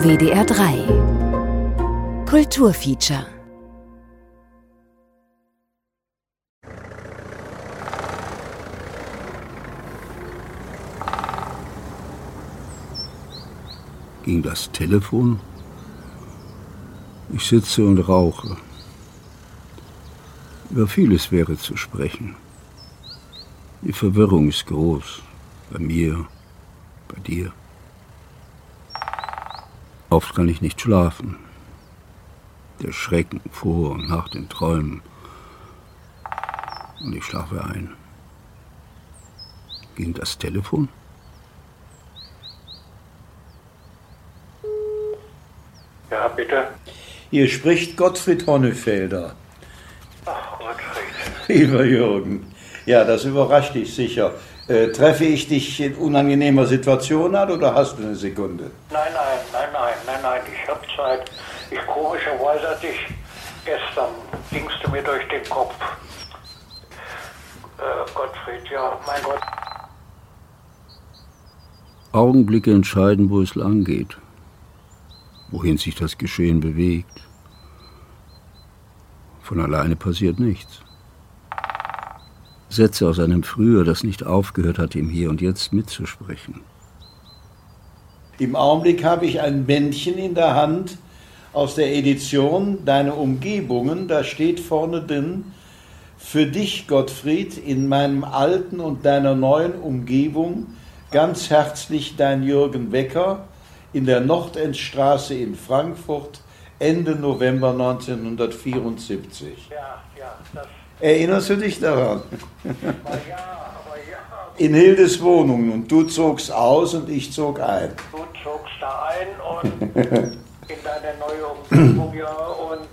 WDR 3 Kulturfeature. Ging das Telefon? Ich sitze und rauche. Über vieles wäre zu sprechen. Die Verwirrung ist groß. Bei mir, bei dir. Oft kann ich nicht schlafen. Der Schrecken vor und nach den Träumen. Und ich schlafe ein. Ging das Telefon? Ja, bitte. Hier spricht Gottfried Honnefelder. Ach, Gottfried. Lieber Jürgen, ja, das überrascht dich sicher. Treffe ich dich in unangenehmer Situation an oder hast du eine Sekunde? Nein, ich hab Zeit. Komischerweise hatte ich gestern, gingst du mir durch den Kopf. Gottfried, ja, mein Gott. Augenblicke entscheiden, wo es lang geht. Wohin sich das Geschehen bewegt. Von alleine passiert nichts. Sätze aus einem Früher, das nicht aufgehört hat, im Hier und Jetzt mitzusprechen. Im Augenblick habe ich ein Bändchen in der Hand aus der Edition Deine Umgebungen. Da steht vorne drin: Für dich, Gottfried, in meinem alten und deiner neuen Umgebung ganz herzlich dein Jürgen Becker in der Nordendstraße in Frankfurt, Ende November 1974. Ja, das... Erinnerst du dich daran? Aber ja. In Hildes Wohnung, und du zogst aus und ich zog ein. Du zogst da ein und in deine neue Umgebung, ja, und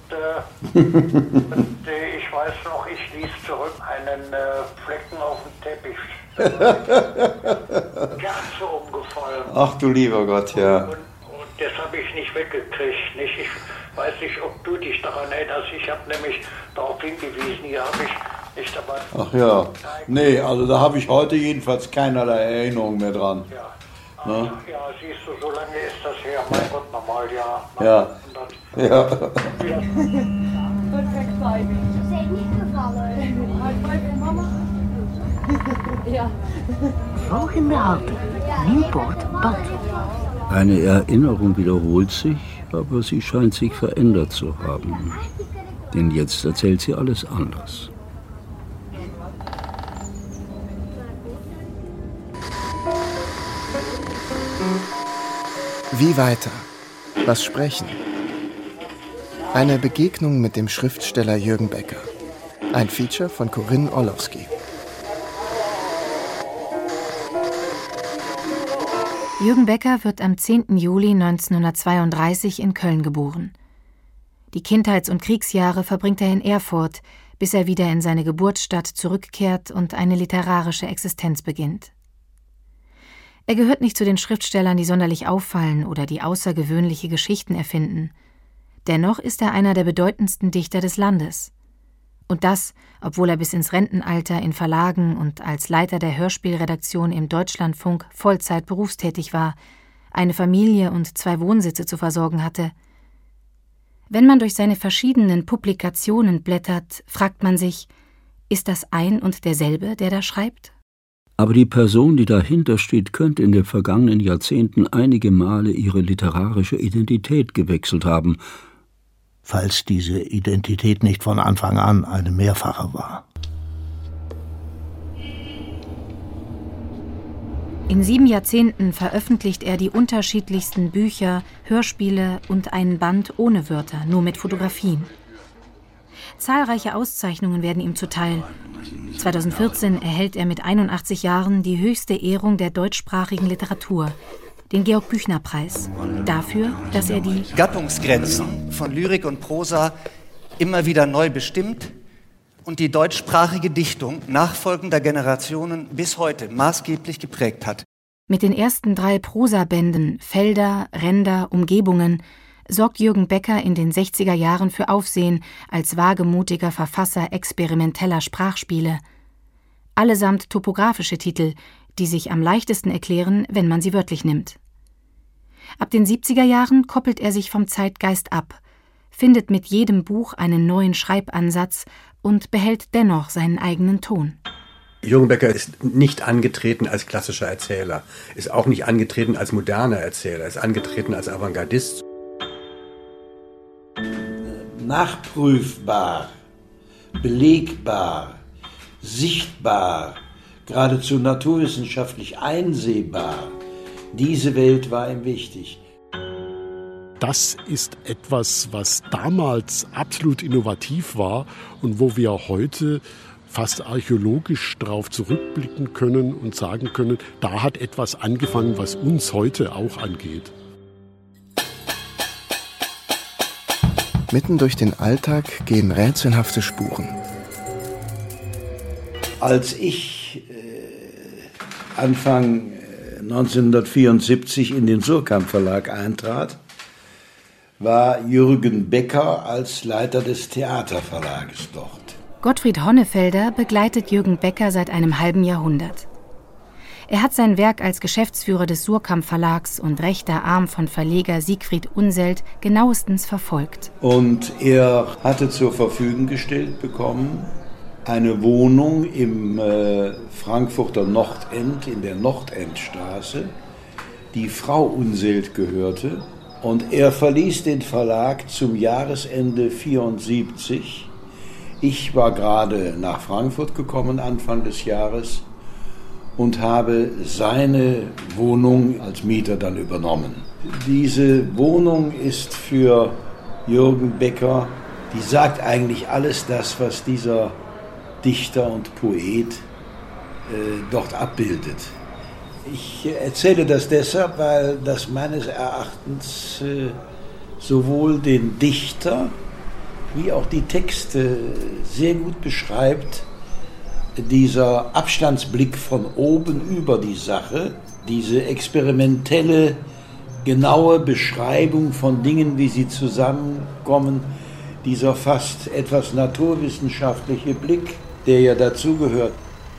ich weiß noch, ich ließ zurück einen Flecken auf dem Teppich. Kerze umgefallen. Ach du lieber Gott, ja. Und das habe ich nicht weggekriegt. Ich weiß nicht, ob du dich daran erinnerst. Ich habe nämlich darauf hingewiesen, hier habe ich nicht dabei. Ach ja, nee, also da habe ich heute jedenfalls keinerlei Erinnerung mehr dran. Ja. Na? Ja, siehst du, so lange ist das her. Mein Gott, nochmal, ja. Ja. Perfect timing. Ze heeft niet gevallen. High five van mama. Ja. Volgende Halte, Nieuwpoort, Bad. Eine Erinnerung wiederholt sich, aber sie scheint sich verändert zu haben. Denn jetzt erzählt sie alles anders. Wie weiter? Was sprechen? Eine Begegnung mit dem Schriftsteller Jürgen Becker. Ein Feature von Corinne Orlowski. Jürgen Becker wird am 10. Juli 1932 in Köln geboren. Die Kindheits- und Kriegsjahre verbringt er in Erfurt, bis er wieder in seine Geburtsstadt zurückkehrt und eine literarische Existenz beginnt. Er gehört nicht zu den Schriftstellern, die sonderlich auffallen oder die außergewöhnliche Geschichten erfinden. Dennoch ist er einer der bedeutendsten Dichter des Landes. Und das, obwohl er bis ins Rentenalter in Verlagen und als Leiter der Hörspielredaktion im Deutschlandfunk Vollzeit berufstätig war, eine Familie und 2 Wohnsitze zu versorgen hatte. Wenn man durch seine verschiedenen Publikationen blättert, fragt man sich, ist das ein und derselbe, der da schreibt? Aber die Person, die dahinter steht, könnte in den vergangenen Jahrzehnten einige Male ihre literarische Identität gewechselt haben, falls diese Identität nicht von Anfang an eine mehrfache war. In 7 Jahrzehnten veröffentlicht er die unterschiedlichsten Bücher, Hörspiele und einen Band ohne Wörter, nur mit Fotografien. Zahlreiche Auszeichnungen werden ihm zuteil. 2014 erhält er mit 81 Jahren die höchste Ehrung der deutschsprachigen Literatur, den Georg-Büchner-Preis, dafür, dass er die Gattungsgrenzen von Lyrik und Prosa immer wieder neu bestimmt und die deutschsprachige Dichtung nachfolgender Generationen bis heute maßgeblich geprägt hat. Mit den ersten 3 Prosabänden Felder, Ränder, Umgebungen sorgt Jürgen Becker in den 60er Jahren für Aufsehen als wagemutiger Verfasser experimenteller Sprachspiele. Allesamt topografische Titel, die sich am leichtesten erklären, wenn man sie wörtlich nimmt. Ab den 70er Jahren koppelt er sich vom Zeitgeist ab, findet mit jedem Buch einen neuen Schreibansatz und behält dennoch seinen eigenen Ton. Jürgen Becker ist nicht angetreten als klassischer Erzähler, ist auch nicht angetreten als moderner Erzähler, ist angetreten als Avantgardist. Nachprüfbar, belegbar, sichtbar, geradezu naturwissenschaftlich einsehbar. Diese Welt war ihm wichtig. Das ist etwas, was damals absolut innovativ war und wo wir heute fast archäologisch darauf zurückblicken können und sagen können, da hat etwas angefangen, was uns heute auch angeht. Mitten durch den Alltag gehen rätselhafte Spuren. Als ich Anfang 1974 in den Suhrkamp Verlag eintrat, war Jürgen Becker als Leiter des Theaterverlages dort. Gottfried Honnefelder begleitet Jürgen Becker seit einem halben Jahrhundert. Er hat sein Werk als Geschäftsführer des Suhrkamp Verlags und rechter Arm von Verleger Siegfried Unseld genauestens verfolgt. Und er hatte zur Verfügung gestellt bekommen eine Wohnung im Frankfurter Nordend, in der Nordendstraße, die Frau Unseld gehörte. Und er verließ den Verlag zum Jahresende 1974. Ich war gerade nach Frankfurt gekommen, Anfang des Jahres, und habe seine Wohnung als Mieter dann übernommen. Diese Wohnung ist für Jürgen Becker, die sagt eigentlich alles das, was dieser Dichter und Poet dort abbildet. Ich erzähle das deshalb, weil das meines Erachtens sowohl den Dichter wie auch die Texte sehr gut beschreibt. Dieser Abstandsblick von oben über die Sache, diese experimentelle, genaue Beschreibung von Dingen, wie sie zusammenkommen, dieser fast etwas naturwissenschaftliche Blick, der ja dazugehört.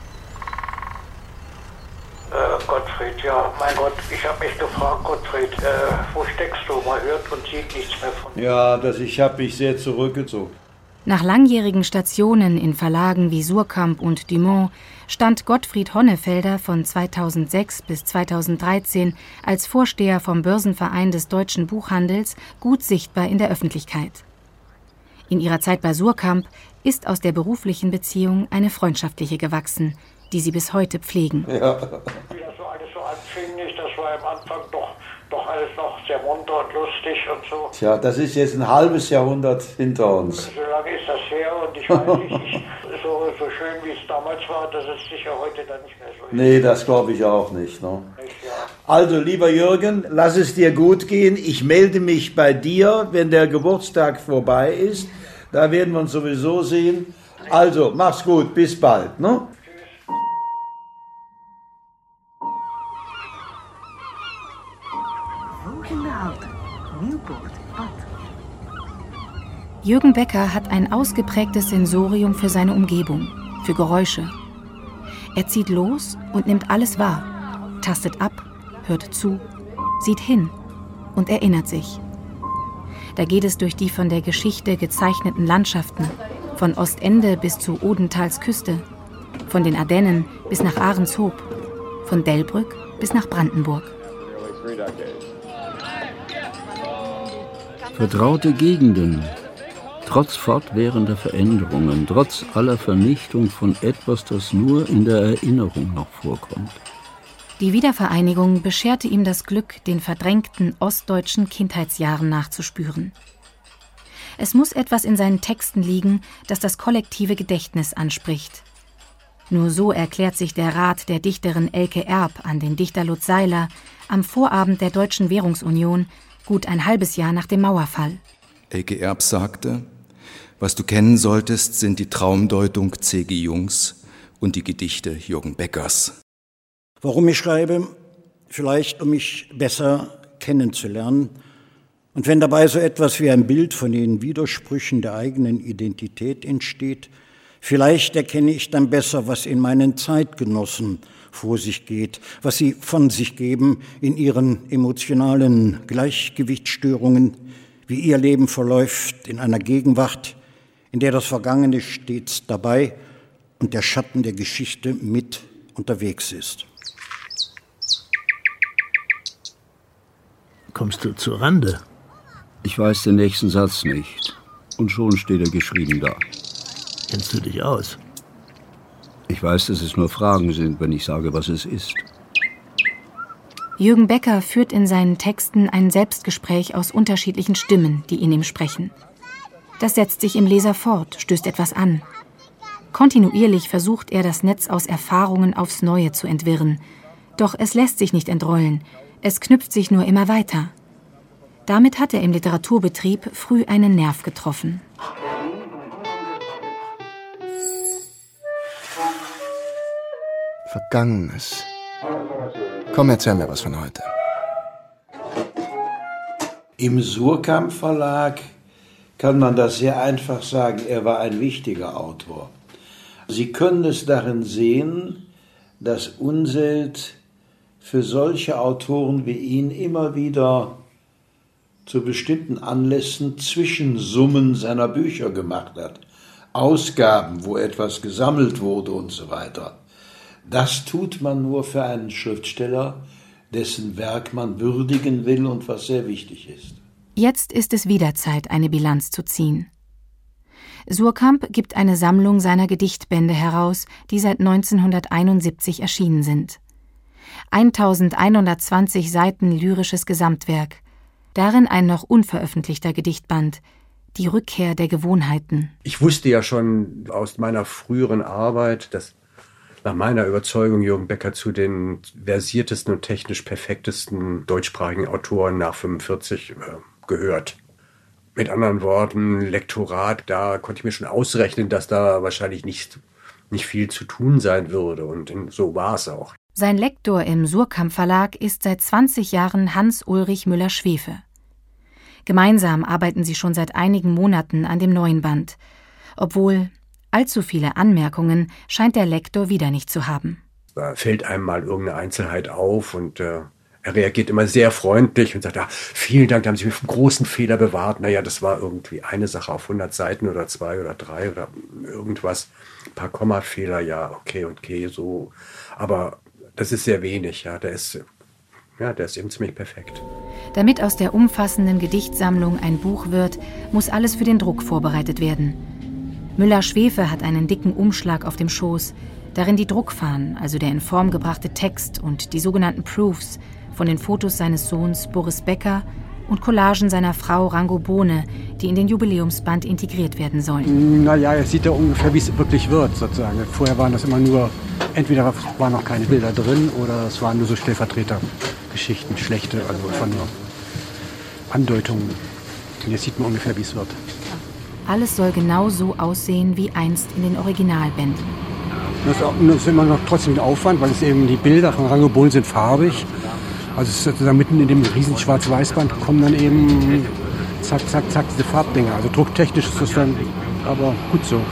Gottfried, ja, mein Gott, ich habe mich gefragt, Gottfried, wo steckst du? Man hört und sieht nichts mehr von dir. Ja, ich habe mich sehr zurückgezogen. Nach langjährigen Stationen in Verlagen wie Suhrkamp und Dumont stand Gottfried Honnefelder von 2006 bis 2013 als Vorsteher vom Börsenverein des deutschen Buchhandels gut sichtbar in der Öffentlichkeit. In ihrer Zeit bei Suhrkamp ist aus der beruflichen Beziehung eine freundschaftliche gewachsen, die sie bis heute pflegen. Ja. Wie das so alles so anfing, nicht, das war am Anfang doch alles noch sehr munter und lustig und so. Tja, das ist jetzt ein halbes Jahrhundert hinter uns. So lange ist das her und ich weiß nicht, so schön wie es damals war, dass es sicher heute dann nicht mehr so ist. Nee, das glaube ich auch nicht. Ne? Also, lieber Jürgen, lass es dir gut gehen. Ich melde mich bei dir, wenn der Geburtstag vorbei ist. Da werden wir uns sowieso sehen. Also, mach's gut, bis bald. Ne? Jürgen Becker hat ein ausgeprägtes Sensorium für seine Umgebung, für Geräusche. Er zieht los und nimmt alles wahr, tastet ab, hört zu, sieht hin und erinnert sich. Da geht es durch die von der Geschichte gezeichneten Landschaften, von Ostende bis zu Odentals Küste, von den Ardennen bis nach Ahrenshoop, von Delbrück bis nach Brandenburg. Vertraute Gegenden, trotz fortwährender Veränderungen, trotz aller Vernichtung von etwas, das nur in der Erinnerung noch vorkommt. Die Wiedervereinigung bescherte ihm das Glück, den verdrängten ostdeutschen Kindheitsjahren nachzuspüren. Es muss etwas in seinen Texten liegen, das das kollektive Gedächtnis anspricht. Nur so erklärt sich der Rat der Dichterin Elke Erb an den Dichter Lutz Seiler am Vorabend der Deutschen Währungsunion, gut ein halbes Jahr nach dem Mauerfall. Elke Erb sagte: Was du kennen solltest, sind die Traumdeutung C.G. Jungs und die Gedichte Jürgen Beckers. Warum ich schreibe? Vielleicht, um mich besser kennenzulernen. Und wenn dabei so etwas wie ein Bild von den Widersprüchen der eigenen Identität entsteht, vielleicht erkenne ich dann besser, was in meinen Zeitgenossen vor sich geht, was sie von sich geben in ihren emotionalen Gleichgewichtsstörungen, wie ihr Leben verläuft in einer Gegenwart, in der das Vergangene stets dabei und der Schatten der Geschichte mit unterwegs ist. Kommst du zur Rande? Ich weiß den nächsten Satz nicht. Und schon steht er geschrieben da. Kennst du dich aus? Ich weiß, dass es nur Fragen sind, wenn ich sage, was es ist. Jürgen Becker führt in seinen Texten ein Selbstgespräch aus unterschiedlichen Stimmen, die in ihm sprechen. Das setzt sich im Leser fort, stößt etwas an. Kontinuierlich versucht er, das Netz aus Erfahrungen aufs Neue zu entwirren. Doch es lässt sich nicht entrollen. Es knüpft sich nur immer weiter. Damit hat er im Literaturbetrieb früh einen Nerv getroffen. Vergangenes. Komm, erzähl mir was von heute. Im Suhrkamp Verlag kann man das sehr einfach sagen, er war ein wichtiger Autor. Sie können es darin sehen, dass Unseld für solche Autoren wie ihn immer wieder zu bestimmten Anlässen Zwischensummen seiner Bücher gemacht hat. Ausgaben, wo etwas gesammelt wurde und so weiter. Das tut man nur für einen Schriftsteller, dessen Werk man würdigen will und was sehr wichtig ist. Jetzt ist es wieder Zeit, eine Bilanz zu ziehen. Suhrkamp gibt eine Sammlung seiner Gedichtbände heraus, die seit 1971 erschienen sind. 1120 Seiten lyrisches Gesamtwerk. Darin ein noch unveröffentlichter Gedichtband, Die Rückkehr der Gewohnheiten. Ich wusste ja schon aus meiner früheren Arbeit, dass nach meiner Überzeugung Jürgen Becker zu den versiertesten und technisch perfektesten deutschsprachigen Autoren nach 45 gehört. Mit anderen Worten, Lektorat, da konnte ich mir schon ausrechnen, dass da wahrscheinlich nicht viel zu tun sein würde. Und so war es auch. Sein Lektor im Suhrkamp Verlag ist seit 20 Jahren Hans-Ulrich Müller-Schwefe. Gemeinsam arbeiten sie schon seit einigen Monaten an dem neuen Band. Obwohl allzu viele Anmerkungen scheint der Lektor wieder nicht zu haben. Da fällt einem mal irgendeine Einzelheit auf und er reagiert immer sehr freundlich und sagt, vielen Dank, da haben Sie mich vom großen Fehler bewahrt. Naja, das war irgendwie eine Sache auf 100 Seiten oder 2 oder 3 oder irgendwas. Ein paar Kommafehler, ja, okay, so. Aber das ist sehr wenig, ja. Der ist eben ziemlich perfekt. Damit aus der umfassenden Gedichtsammlung ein Buch wird, muss alles für den Druck vorbereitet werden. Müller-Schwefe hat einen dicken Umschlag auf dem Schoß, darin die Druckfahnen, also der in Form gebrachte Text und die sogenannten Proofs von den Fotos seines Sohns Boris Becker und Collagen seiner Frau Rango Bohne, die in den Jubiläumsband integriert werden sollen. Naja, jetzt sieht er ungefähr, wie es wirklich wird, sozusagen. Vorher waren das immer nur, entweder waren noch keine Bilder drin oder es waren nur so Stellvertretergeschichten, schlechte, also von nur Andeutungen. Und jetzt sieht man ungefähr, wie es wird. Alles soll genau so aussehen wie einst in den Originalbänden. Das ist immer noch trotzdem ein Aufwand, weil es eben die Bilder von Rango Bohne sind farbig. Also es ist sozusagen mitten in dem riesen Schwarz-Weiß-Band kommen dann eben zack, zack, zack diese Farbdinger. Also drucktechnisch ist das dann aber gut so. Und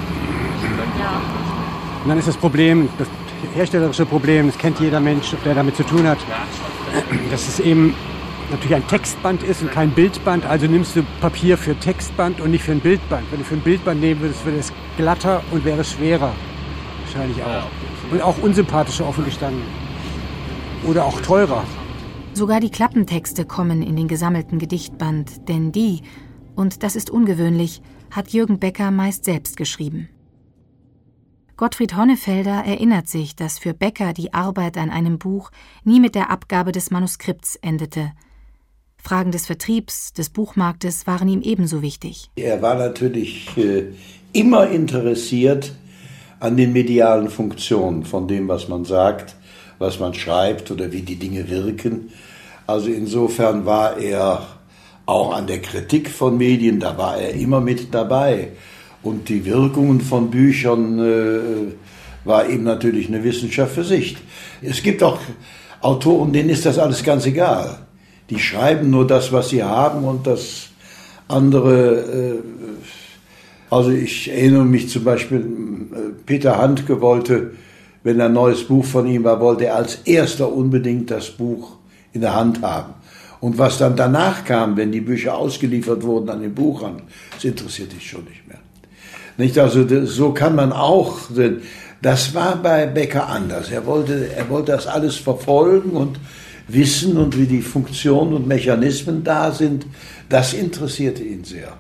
dann ist das Problem, das herstellerische Problem, das kennt jeder Mensch, der damit zu tun hat, dass es eben natürlich ein Textband ist und kein Bildband. Also nimmst du Papier für Textband und nicht für ein Bildband. Wenn du für ein Bildband nehmen würdest, wäre es glatter und wäre schwerer. Wahrscheinlich auch. Und auch unsympathischer offen gestanden. Oder auch teurer. Sogar die Klappentexte kommen in den gesammelten Gedichtband, denn die, und das ist ungewöhnlich, hat Jürgen Becker meist selbst geschrieben. Gottfried Honnefelder erinnert sich, dass für Becker die Arbeit an einem Buch nie mit der Abgabe des Manuskripts endete. Fragen des Vertriebs, des Buchmarktes waren ihm ebenso wichtig. Er war natürlich immer interessiert an den medialen Funktionen von dem, was man sagt, was man schreibt oder wie die Dinge wirken. Also insofern war er auch an der Kritik von Medien, da war er immer mit dabei. Und die Wirkungen von Büchern war eben natürlich eine Wissenschaft für sich. Es gibt auch Autoren, denen ist das alles ganz egal. Die schreiben nur das, was sie haben und das andere. Also ich erinnere mich zum Beispiel, Peter Handke wollte wenn ein neues Buch von ihm war, wollte er als erster unbedingt das Buch in der Hand haben. Und was dann danach kam, wenn die Bücher ausgeliefert wurden an den Buchhandel, das interessiert dich schon nicht mehr. Nicht? Also so kann man auch, das war bei Becker anders. Er wollte das alles verfolgen und wissen und wie die Funktionen und Mechanismen da sind. Das interessierte ihn sehr.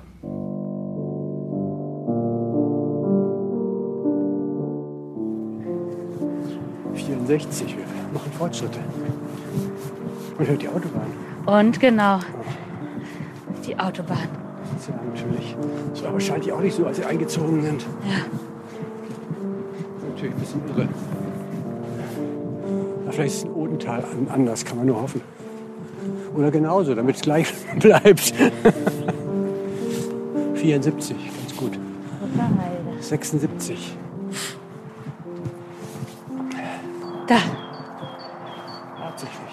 Wir machen Fortschritte. Und hört die Autobahn. Und genau, die Autobahn. Ja, natürlich. Das war wahrscheinlich auch nicht so, als sie eingezogen sind. Ja. Natürlich ein bisschen irre. Aber vielleicht ist es in Odenthal anders, kann man nur hoffen. Oder genauso, damit es gleich bleibt. 74, ganz gut. 76. Da. Tatsächlich.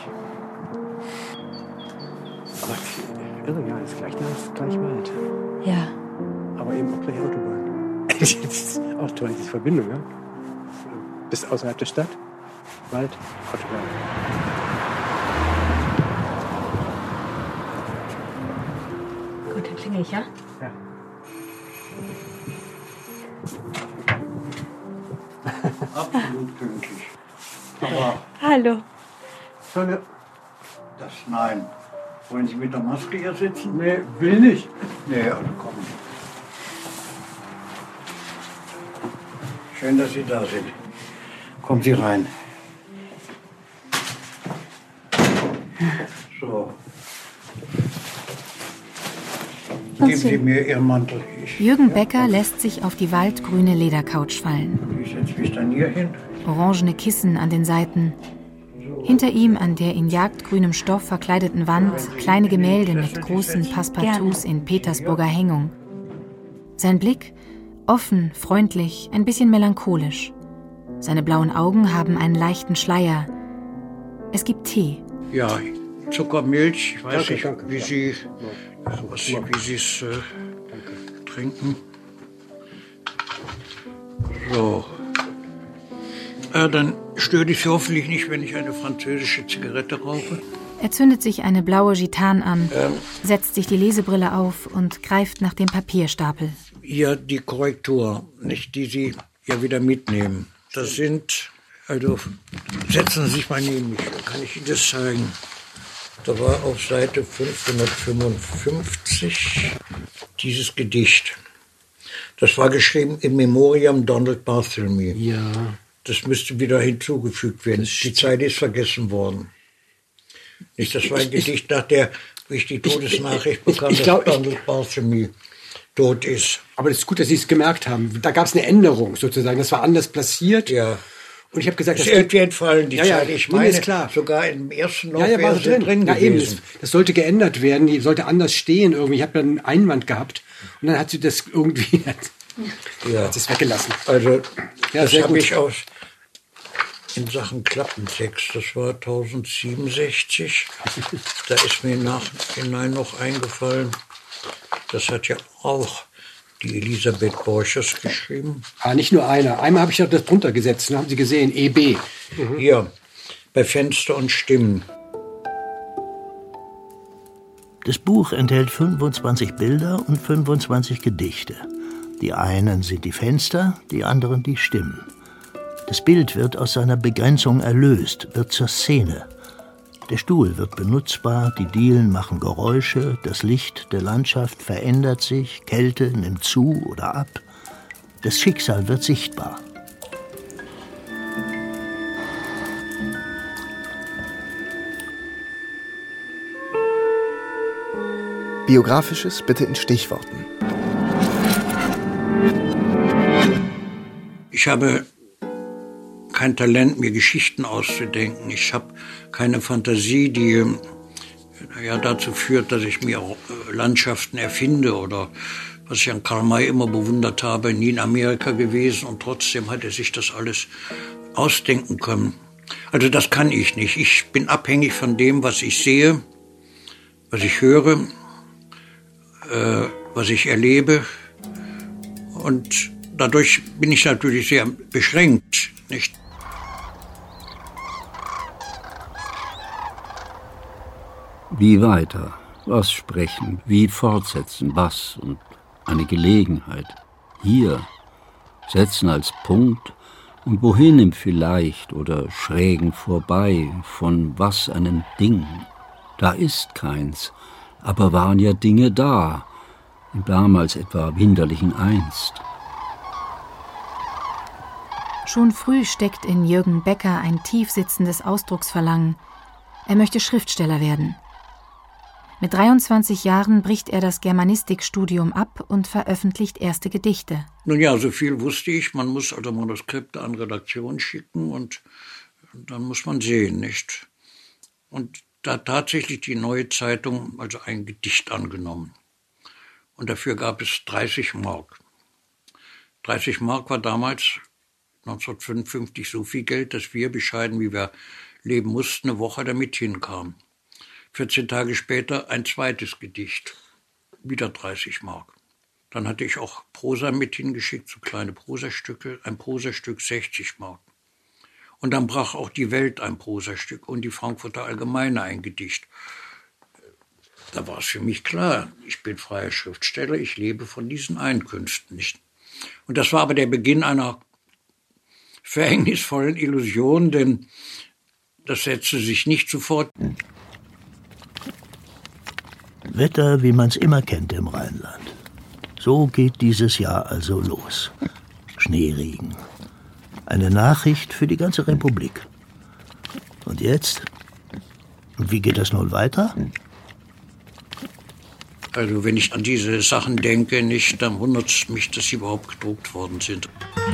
Aber irre, ja, ist gleich Wald. Ja. Aber eben auch gleich Autobahn. Das ist auch toll, diese Verbindung, ja? Bis außerhalb der Stadt, Wald, Autobahn. Gut, dann klingel ich, ja? Ja. Absolut pünktlich. Aber hallo. Das nein. Wollen Sie mit der Maske hier sitzen? Nee, will nicht. Nee, also kommen. Schön, dass Sie da sind. Kommen Sie rein. So. Geben Sie mir Ihren Mantel. Jürgen Becker lässt sich auf die waldgrüne Ledercouch fallen. Ich setze mich dann hier hin. Orangene Kissen an den Seiten. Hinter ihm an der in jagdgrünem Stoff verkleideten Wand kleine Gemälde mit großen Passepartouts in Petersburger Hängung. Sein Blick offen, freundlich, ein bisschen melancholisch. Seine blauen Augen haben einen leichten Schleier. Es gibt Tee. Ja, Zucker, Milch, ich weiß nicht, Danke. wie Sie es trinken. So. Dann stört ich Sie hoffentlich nicht, wenn ich eine französische Zigarette rauche. Er zündet sich eine blaue Gitane an, setzt sich die Lesebrille auf und greift nach dem Papierstapel. Hier die Korrektur, nicht die Sie ja wieder mitnehmen. Das sind, also setzen Sie sich mal neben mich, dann kann ich Ihnen das zeigen. Da war auf Seite 555 dieses Gedicht. Das war geschrieben in Memoriam Donald Bartholomew. Ja. Das müsste wieder hinzugefügt werden. Die Zeit ist vergessen worden. Nicht, das war ein Gedicht, nach der ich die Todesnachricht bekam, dass Donald Bartholomew tot ist. Aber es ist gut, dass Sie es gemerkt haben. Da gab es eine Änderung sozusagen. Das war anders platziert. Ja. Und ich habe gesagt, das ist irgendwie entfallen, die Zeit. Ich meine, ist klar. Sogar im ersten Lauf war wäre drin gewesen. Eben, das sollte geändert werden. Die sollte anders stehen irgendwie. Ich habe dann einen Einwand gehabt. Und dann hat sie das irgendwie... Ja. Hat sie es weggelassen. Also, ja, das habe ich aus... In Sachen Klappentext, das war 1067. Da ist mir nachhinein noch eingefallen, das hat ja auch die Elisabeth Borchers geschrieben. Nicht nur einer. Einmal habe ich das drunter gesetzt, haben Sie gesehen, EB. Hier, bei Fenster und Stimmen. Das Buch enthält 25 Bilder und 25 Gedichte. Die einen sind die Fenster, die anderen die Stimmen. Das Bild wird aus seiner Begrenzung erlöst, wird zur Szene. Der Stuhl wird benutzbar, die Dielen machen Geräusche, das Licht der Landschaft verändert sich, Kälte nimmt zu oder ab. Das Schicksal wird sichtbar. Biografisches bitte in Stichworten. Ich habe kein Talent, mir Geschichten auszudenken. Ich habe keine Fantasie, die dazu führt, dass ich mir Landschaften erfinde oder was ich an Karl May immer bewundert habe, nie in Amerika gewesen und trotzdem hat er sich das alles ausdenken können. Also das kann ich nicht. Ich bin abhängig von dem, was ich sehe, was ich höre, was ich erlebe und dadurch bin ich natürlich sehr beschränkt, nicht? Wie weiter? Was sprechen? Wie fortsetzen? Was? Und eine Gelegenheit. Hier. Setzen als Punkt. Und wohin im Vielleicht oder schrägen vorbei? Von was einem Ding? Da ist keins. Aber waren ja Dinge da. Damals etwa winterlichen Einst. Schon früh steckt in Jürgen Becker ein tief sitzendes Ausdrucksverlangen. Er möchte Schriftsteller werden. Mit 23 Jahren bricht er das Germanistikstudium ab und veröffentlicht erste Gedichte. Nun ja, so viel wusste ich. Man muss also Manuskripte an Redaktion schicken und dann muss man sehen, nicht? Und da hat tatsächlich die Neue Zeitung also ein Gedicht angenommen. Und dafür gab es 30 Mark. 30 Mark war damals 1955 so viel Geld, dass wir, bescheiden wie wir leben mussten, eine Woche damit hinkamen. 14 Tage später ein zweites Gedicht, wieder 30 Mark. Dann hatte ich auch Prosa mit hingeschickt, so kleine Prosastücke, ein Prosastück 60 Mark. Und dann brach auch die Welt ein Prosastück und die Frankfurter Allgemeine ein Gedicht. Da war es für mich klar, ich bin freier Schriftsteller, ich lebe von diesen Einkünften nicht. Und das war aber der Beginn einer verhängnisvollen Illusion, denn das setzte sich nicht sofort. Wetter, wie man es immer kennt im Rheinland. So geht dieses Jahr also los. Schneeregen. Eine Nachricht für die ganze Republik. Und jetzt? Wie geht das nun weiter? Also wenn ich an diese Sachen denke, nicht, dann wundert es mich, dass sie überhaupt gedruckt worden sind.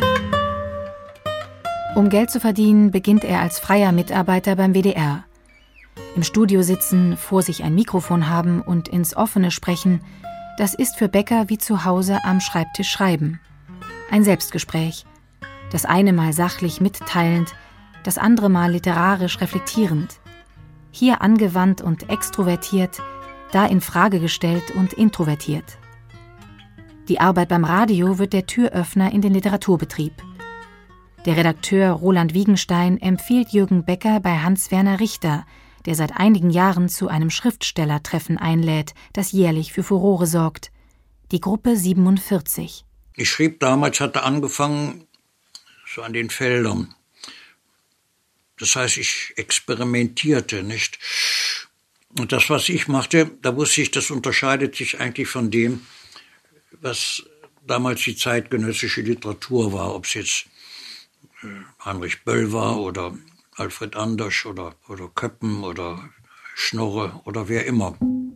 Um Geld zu verdienen, beginnt er als freier Mitarbeiter beim WDR. Im Studio sitzen, vor sich ein Mikrofon haben und ins Offene sprechen, das ist für Becker wie zu Hause am Schreibtisch schreiben. Ein Selbstgespräch. Das eine Mal sachlich mitteilend, das andere Mal literarisch reflektierend. Hier angewandt und extrovertiert, da in Frage gestellt und introvertiert. Die Arbeit beim Radio wird der Türöffner in den Literaturbetrieb. Der Redakteur Roland Wiegenstein empfiehlt Jürgen Becker bei Hans-Werner Richter, der seit einigen Jahren zu einem Schriftstellertreffen einlädt, das jährlich für Furore sorgt. Die Gruppe 47. Ich schrieb damals, hatte angefangen so an den Feldern. Das heißt, ich experimentierte, nicht? Und das, was ich machte, da wusste ich, das unterscheidet sich eigentlich von dem, was damals die zeitgenössische Literatur war, ob es jetzt Heinrich Böll war oder Alfred Andersch oder Köppen oder Schnorre oder wer immer.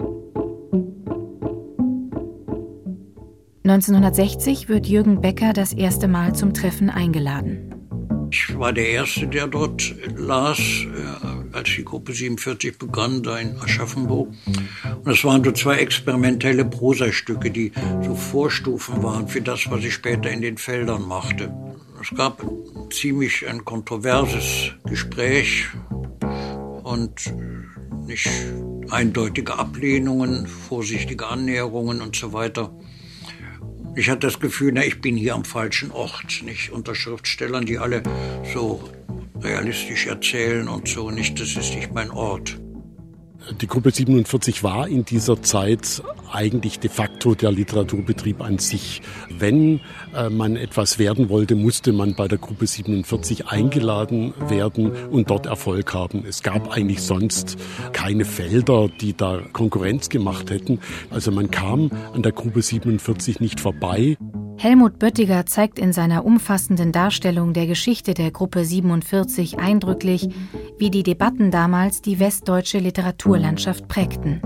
1960 wird Jürgen Becker das erste Mal zum Treffen eingeladen. Ich war der Erste, der dort las, als die Gruppe 47 begann, da in Aschaffenburg. Und es waren so zwei experimentelle Prosastücke, die so Vorstufen waren für das, was ich später in den Feldern machte. Es gab ziemlich ein kontroverses Gespräch und nicht eindeutige Ablehnungen, vorsichtige Annäherungen und so weiter. Ich hatte das Gefühl, ich bin hier am falschen Ort, nicht unter Schriftstellern, die alle so realistisch erzählen und so, nicht, das ist nicht mein Ort. Die Gruppe 47 war in dieser Zeit eigentlich de facto der Literaturbetrieb an sich. Wenn man etwas werden wollte, musste man bei der Gruppe 47 eingeladen werden und dort Erfolg haben. Es gab eigentlich sonst keine Felder, die da Konkurrenz gemacht hätten. Also man kam an der Gruppe 47 nicht vorbei. Helmut Böttiger zeigt in seiner umfassenden Darstellung der Geschichte der Gruppe 47 eindrücklich, wie die Debatten damals die westdeutsche Literaturlandschaft prägten.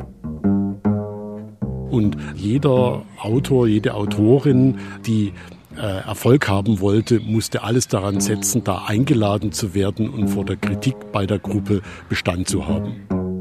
Und jeder Autor, jede Autorin, die Erfolg haben wollte, musste alles daran setzen, da eingeladen zu werden und vor der Kritik bei der Gruppe Bestand zu haben.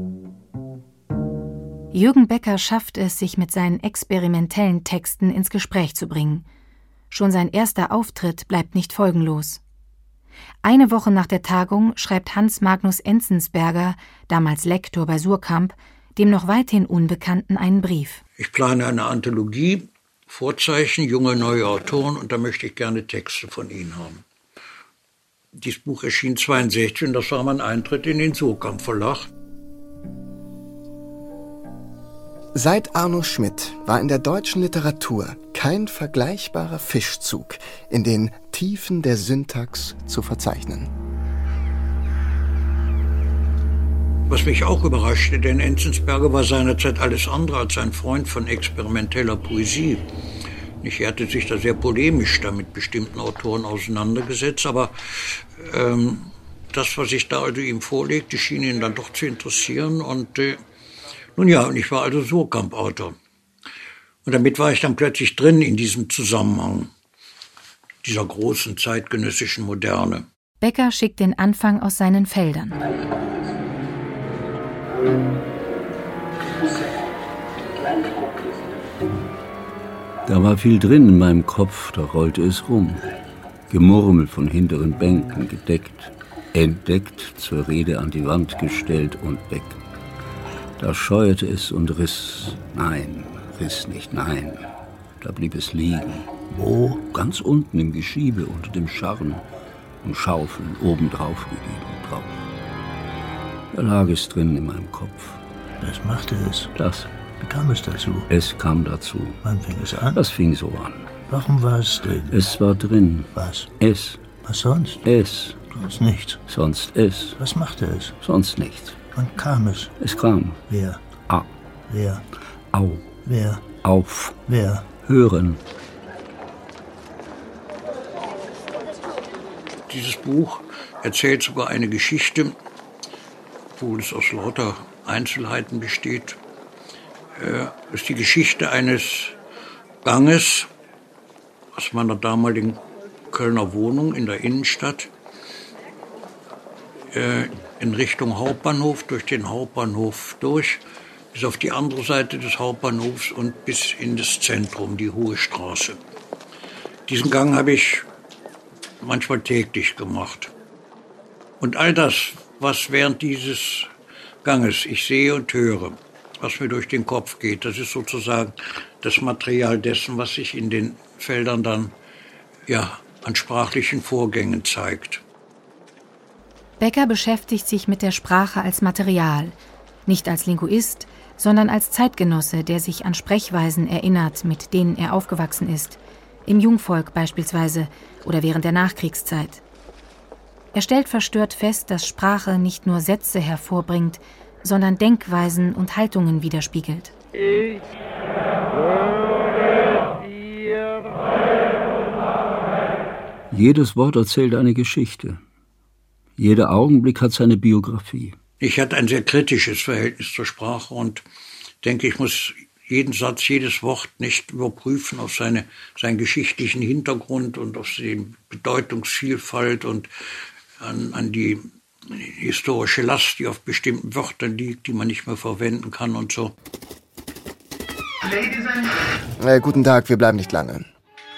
Jürgen Becker schafft es, sich mit seinen experimentellen Texten ins Gespräch zu bringen. Schon sein erster Auftritt bleibt nicht folgenlos. Eine Woche nach der Tagung schreibt Hans Magnus Enzensberger, damals Lektor bei Suhrkamp, dem noch weithin Unbekannten einen Brief. Ich plane eine Anthologie, Vorzeichen, junge neue Autoren, und da möchte ich gerne Texte von Ihnen haben. Dieses Buch erschien 1962 und das war mein Eintritt in den Suhrkamp Verlag. Seit Arno Schmidt war in der deutschen Literatur kein vergleichbarer Fischzug in den Tiefen der Syntax zu verzeichnen. Was mich auch überraschte, denn Enzensberger war seinerzeit alles andere als ein Freund von experimenteller Poesie. Er hatte sich da sehr polemisch da mit bestimmten Autoren auseinandergesetzt, aber das, was ich da also ihm vorlegte, schien ihn dann doch zu interessieren. Und nun ja, und ich war also Surkamp-Autor. Und damit war ich dann plötzlich drin in diesem Zusammenhang dieser großen zeitgenössischen Moderne. Becker schickt den Anfang aus seinen Feldern. Da war viel drin in meinem Kopf, da rollte es rum. Gemurmel von hinteren Bänken, gedeckt, entdeckt, zur Rede an die Wand gestellt und weg. Da scheuerte es und riss. Nein, riss nicht, nein. Da blieb es liegen. Wo? Ganz unten im Geschiebe, unter dem Scharren und Schaufeln obendrauf gegeben, drauf. Da lag es drin in meinem Kopf. Was machte es? Das. Wie kam es dazu? Es kam dazu. Wann fing es an? Das fing so an. Warum war es drin? Es war drin. Was? Es. Was sonst? Es. Sonst nichts. Sonst es. Was machte es? Sonst nichts. Wann kam es? Es kam. Wer? A. Wer? Au. Wer? Auf. Wer? Hören. Dieses Buch erzählt sogar eine Geschichte, obwohl es aus lauter Einzelheiten besteht. Es ist die Geschichte eines Ganges aus meiner damaligen Kölner Wohnung in der Innenstadt in Richtung Hauptbahnhof, durch den Hauptbahnhof durch, bis auf die andere Seite des Hauptbahnhofs und bis in das Zentrum, die Hohe Straße. Diesen Gang habe ich manchmal täglich gemacht. Und all das, was während dieses Ganges ich sehe und höre, was mir durch den Kopf geht, das ist sozusagen das Material dessen, was sich in den Feldern dann an sprachlichen Vorgängen zeigt. Becker beschäftigt sich mit der Sprache als Material, nicht als Linguist, sondern als Zeitgenosse, der sich an Sprechweisen erinnert, mit denen er aufgewachsen ist, im Jungvolk beispielsweise oder während der Nachkriegszeit. Er stellt verstört fest, dass Sprache nicht nur Sätze hervorbringt, sondern Denkweisen und Haltungen widerspiegelt. Jedes Wort erzählt eine Geschichte. Jeder Augenblick hat seine Biografie. Ich hatte ein sehr kritisches Verhältnis zur Sprache und denke, ich muss jeden Satz, jedes Wort nicht überprüfen auf seinen geschichtlichen Hintergrund und auf die Bedeutungsvielfalt und an die historische Last, die auf bestimmten Wörtern liegt, die man nicht mehr verwenden kann und so. Guten Tag, wir bleiben nicht lange.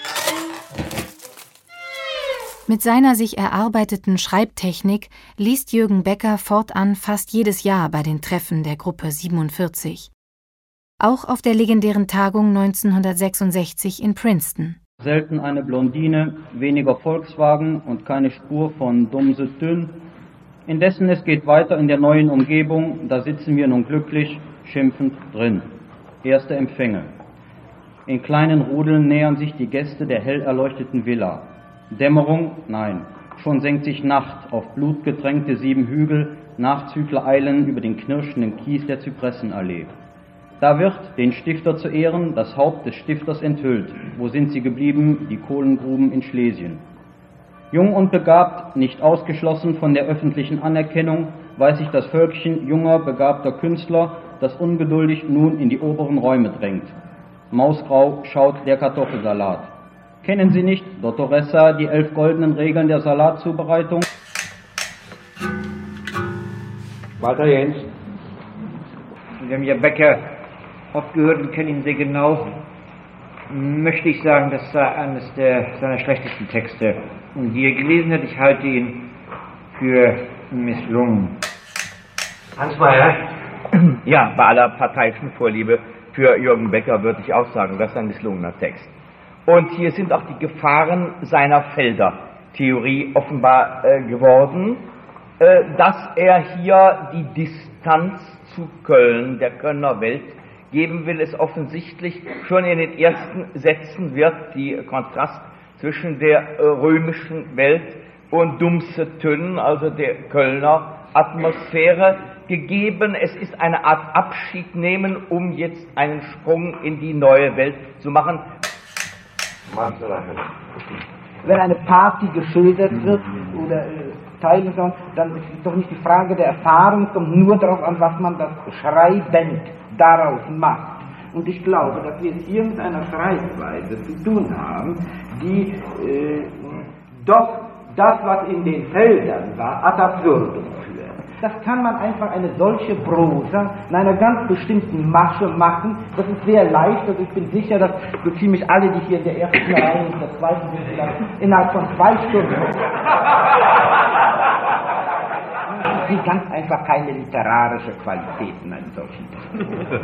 Mit seiner sich erarbeiteten Schreibtechnik liest Jürgen Becker fortan fast jedes Jahr bei den Treffen der Gruppe 47. Auch auf der legendären Tagung 1966 in Princeton. Selten eine Blondine, weniger Volkswagen und keine Spur von Dumse Dünn. Indessen, es geht weiter in der neuen Umgebung, da sitzen wir nun glücklich, schimpfend drin. Erste Empfänge. In kleinen Rudeln nähern sich die Gäste der hell erleuchteten Villa. Dämmerung? Nein. Schon senkt sich Nacht auf blutgetränkte 7 Hügel, Nachzügler eilen über den knirschenden Kies der Zypressenallee. Da wird, den Stifter zu ehren, das Haupt des Stifters enthüllt. Wo sind sie geblieben, die Kohlengruben in Schlesien? Jung und begabt, nicht ausgeschlossen von der öffentlichen Anerkennung, weiß sich das Völkchen junger, begabter Künstler, das ungeduldig nun in die oberen Räume drängt. Mausgrau schaut der Kartoffelsalat. Kennen Sie nicht, Dottoressa, die 11 goldenen Regeln der Salatzubereitung? Walter Jens. Sie haben ja Becker oft gehört und kennen ihn sehr genau. Möchte ich sagen, das sei eines seiner schlechtesten Texte. Und die er gelesen hat, ich halte ihn für misslungen. Hans Meyer? Ja, bei aller parteiischen Vorliebe für Jürgen Becker würde ich auch sagen, das ist ein misslungener Text. Und hier sind auch die Gefahren seiner Felder-Theorie offenbar geworden, dass er hier die Distanz zu Köln, der Kölner Welt, geben will, es offensichtlich schon in den ersten Sätzen wird die Kontrast zwischen der römischen Welt und Dumse-Tönn, also der Kölner Atmosphäre, gegeben. Es ist eine Art Abschied nehmen, um jetzt einen Sprung in die neue Welt zu machen. Wenn eine Party geschildert wird oder Teile davon, dann ist es doch nicht die Frage der Erfahrung, es kommt nur darauf an, was man das schreibend daraus macht. Und ich glaube, dass wir es irgendeiner Schreibweise zu tun haben, die doch das, was in den Feldern war, ad absurdum führt. Das kann man einfach eine solche Prosa in einer ganz bestimmten Masche machen. Das ist sehr leicht. Also ich bin sicher, dass so ziemlich alle, die hier in der ersten Reihe und der zweiten sind, vielleicht innerhalb von 2 Stunden. Es sind ganz einfach keine literarische Qualitäten an solchen.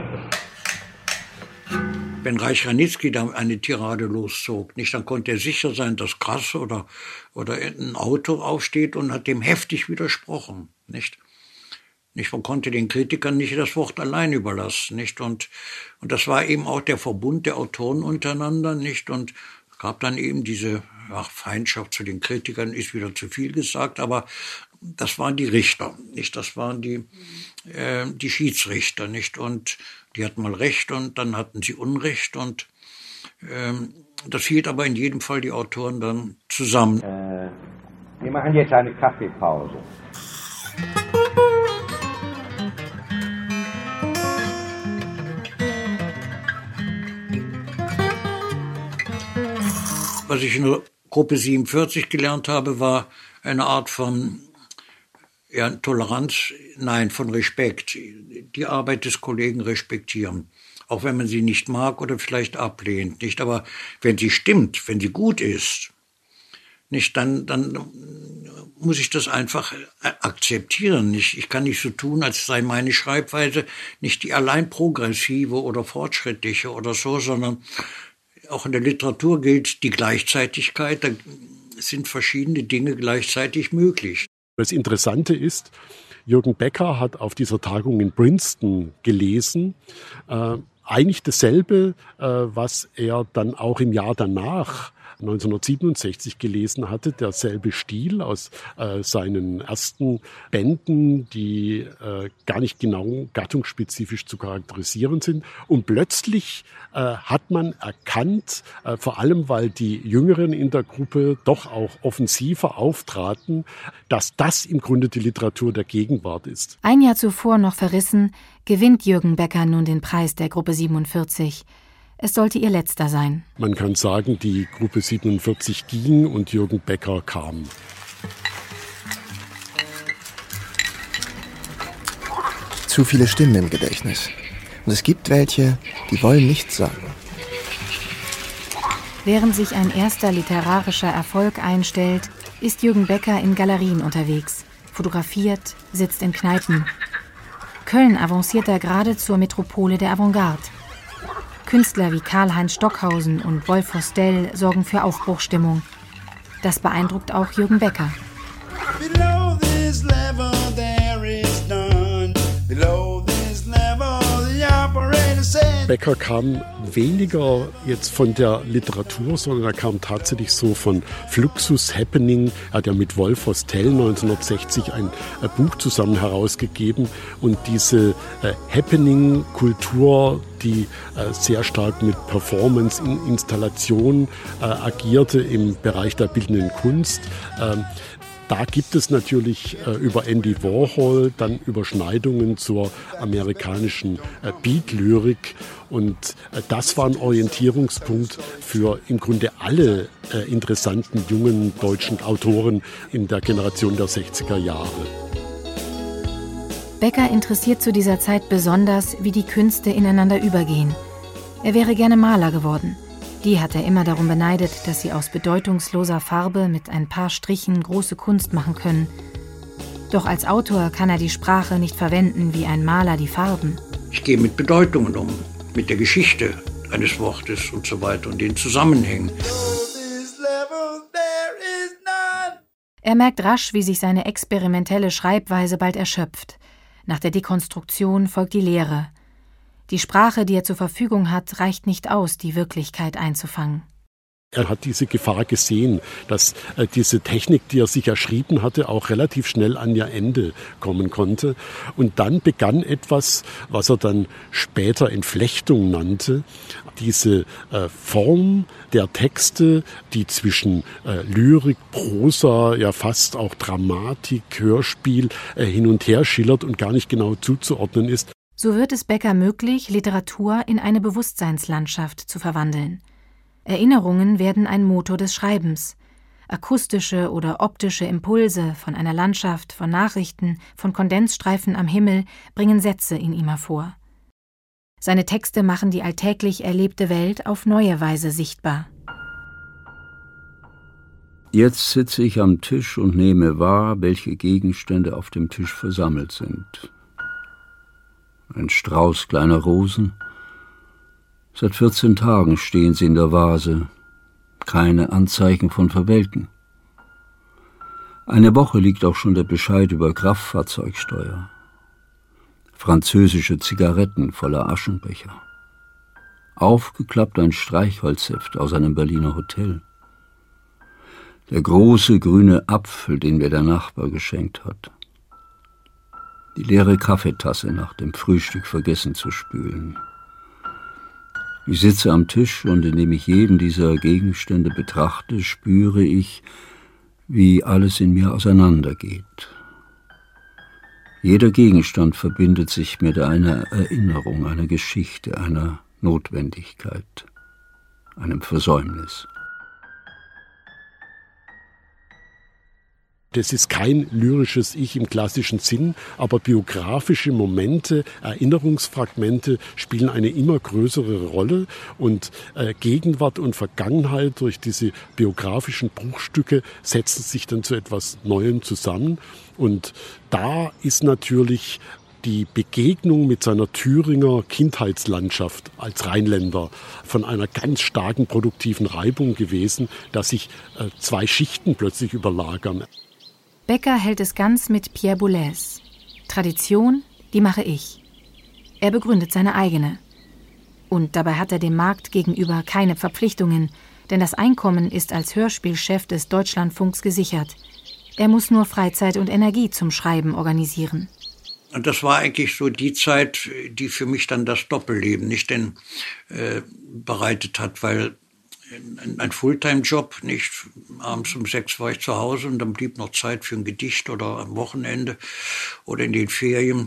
Wenn Reich-Ranitzky da eine Tirade loszog, nicht, dann konnte er sicher sein, dass Grass oder ein Autor aufsteht und hat dem heftig widersprochen, nicht? Man konnte den Kritikern nicht das Wort allein überlassen, nicht? Und das war eben auch der Verbund der Autoren untereinander, nicht? Und es gab dann eben diese Feindschaft zu den Kritikern, ist wieder zu viel gesagt, aber das waren die Richter, nicht? Das waren die Schiedsrichter, nicht? Und die hatten mal Recht und dann hatten sie Unrecht und das hielt aber in jedem Fall die Autoren dann zusammen. Wir machen jetzt eine Kaffeepause. Was ich in der Gruppe 47 gelernt habe, war eine Art von Toleranz, nein, von Respekt. Die Arbeit des Kollegen respektieren. Auch wenn man sie nicht mag oder vielleicht ablehnt, nicht? Aber wenn sie stimmt, wenn sie gut ist, nicht, dann muss ich das einfach akzeptieren. Nicht? Ich kann nicht so tun, als sei meine Schreibweise nicht die allein progressive oder fortschrittliche oder so, sondern auch in der Literatur gilt die Gleichzeitigkeit. Da sind verschiedene Dinge gleichzeitig möglich. Das Interessante ist, Jürgen Becker hat auf dieser Tagung in Princeton gelesen, eigentlich dasselbe, was er dann auch im Jahr danach 1967 gelesen hatte, derselbe Stil aus seinen ersten Bänden, die gar nicht genau gattungsspezifisch zu charakterisieren sind. Und plötzlich hat man erkannt, vor allem weil die Jüngeren in der Gruppe doch auch offensiver auftraten, dass das im Grunde die Literatur der Gegenwart ist. Ein Jahr zuvor noch verrissen, gewinnt Jürgen Becker nun den Preis der Gruppe 47. Es sollte ihr letzter sein. Man kann sagen, die Gruppe 47 ging und Jürgen Becker kam. Zu viele Stimmen im Gedächtnis. Und es gibt welche, die wollen nichts sagen. Während sich ein erster literarischer Erfolg einstellt, ist Jürgen Becker in Galerien unterwegs, fotografiert, sitzt in Kneipen. Köln avanciert er gerade zur Metropole der Avantgarde. Künstler wie Karl-Heinz Stockhausen und Wolf Hostell sorgen für Aufbruchsstimmung. Das beeindruckt auch Jürgen Becker. Becker kam weniger jetzt von der Literatur, sondern er kam tatsächlich so von Fluxus, Happening. Er hat ja mit Wolf Hostell 1960 ein Buch zusammen herausgegeben. Und diese Happening-Kultur, die sehr stark mit Performance, Installation agierte im Bereich der bildenden Kunst. Da gibt es natürlich über Andy Warhol dann Überschneidungen zur amerikanischen Beat-Lyrik. Und das war ein Orientierungspunkt für im Grunde alle interessanten jungen deutschen Autoren in der Generation der 60er Jahre. Becker interessiert zu dieser Zeit besonders, wie die Künste ineinander übergehen. Er wäre gerne Maler geworden. Die hat er immer darum beneidet, dass sie aus bedeutungsloser Farbe mit ein paar Strichen große Kunst machen können. Doch als Autor kann er die Sprache nicht verwenden wie ein Maler die Farben. Ich gehe mit Bedeutungen um, mit der Geschichte eines Wortes und so weiter und den Zusammenhängen. Er merkt rasch, wie sich seine experimentelle Schreibweise bald erschöpft. Nach der Dekonstruktion folgt die Lehre. Die Sprache, die er zur Verfügung hat, reicht nicht aus, die Wirklichkeit einzufangen. Er hat diese Gefahr gesehen, dass diese Technik, die er sich erschrieben hatte, auch relativ schnell an ihr Ende kommen konnte. Und dann begann etwas, was er dann später Entflechtung nannte. Diese Form der Texte, die zwischen Lyrik, Prosa, ja fast auch Dramatik, Hörspiel hin und her schillert und gar nicht genau zuzuordnen ist. So wird es Becker möglich, Literatur in eine Bewusstseinslandschaft zu verwandeln. Erinnerungen werden ein Motor des Schreibens. Akustische oder optische Impulse von einer Landschaft, von Nachrichten, von Kondensstreifen am Himmel bringen Sätze in ihm hervor. Seine Texte machen die alltäglich erlebte Welt auf neue Weise sichtbar. Jetzt sitze ich am Tisch und nehme wahr, welche Gegenstände auf dem Tisch versammelt sind. Ein Strauß kleiner Rosen. Seit 14 Tagen stehen sie in der Vase. Keine Anzeichen von Verwelken. Eine Woche liegt auch schon der Bescheid über Kraftfahrzeugsteuer. Französische Zigaretten voller Aschenbecher. Aufgeklappt ein Streichholzheft aus einem Berliner Hotel. Der große grüne Apfel, den mir der Nachbar geschenkt hat. Die leere Kaffeetasse nach dem Frühstück vergessen zu spülen. Ich sitze am Tisch und indem ich jeden dieser Gegenstände betrachte, spüre ich, wie alles in mir auseinandergeht. Jeder Gegenstand verbindet sich mit einer Erinnerung, einer Geschichte, einer Notwendigkeit, einem Versäumnis. Das ist kein lyrisches Ich im klassischen Sinn, aber biografische Momente, Erinnerungsfragmente spielen eine immer größere Rolle und Gegenwart und Vergangenheit durch diese biografischen Bruchstücke setzen sich dann zu etwas Neuem zusammen. Und da ist natürlich die Begegnung mit seiner Thüringer Kindheitslandschaft als Rheinländer von einer ganz starken produktiven Reibung gewesen, dass sich zwei Schichten plötzlich überlagern. Becker hält es ganz mit Pierre Boulez. Tradition, die mache ich. Er begründet seine eigene. Und dabei hat er dem Markt gegenüber keine Verpflichtungen, denn das Einkommen ist als Hörspielchef des Deutschlandfunks gesichert. Er muss nur Freizeit und Energie zum Schreiben organisieren. Und das war eigentlich so die Zeit, die für mich dann das Doppelleben nicht bereitet hat, weil ein Fulltime-Job, nicht? Abends um 6 war ich zu Hause und dann blieb noch Zeit für ein Gedicht oder am Wochenende oder in den Ferien.